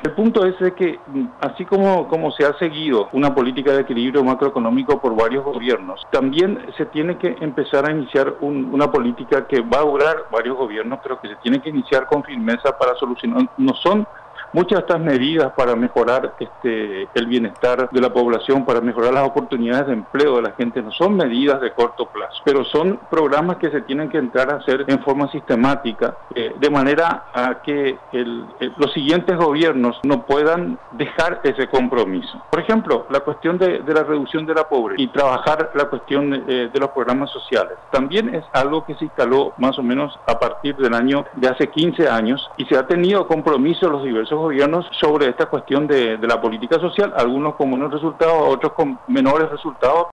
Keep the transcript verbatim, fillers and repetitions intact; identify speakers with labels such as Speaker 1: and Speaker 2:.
Speaker 1: El punto es de que, así como, como se ha seguido una política de equilibrio macroeconómico por varios gobiernos, también se tiene que empezar a iniciar un, una política que va a durar varios gobiernos, pero que se tiene que iniciar con firmeza para solucionar. No son muchas de estas medidas para mejorar este, el bienestar de la población, para mejorar las oportunidades de empleo de la gente, no son medidas de corto plazo, pero son programas que se tienen que entrar a hacer en forma sistemática, eh, de manera a que el, el, los siguientes gobiernos no puedan dejar ese compromiso. Por ejemplo, la cuestión de, de la reducción de la pobreza y trabajar la cuestión eh, de los programas sociales, también es algo que se instaló más o menos a partir del año de hace quince años y se ha tenido compromiso los diversos gobiernos sobre esta cuestión de, de la política social, algunos con buenos resultados, otros con menores resultados,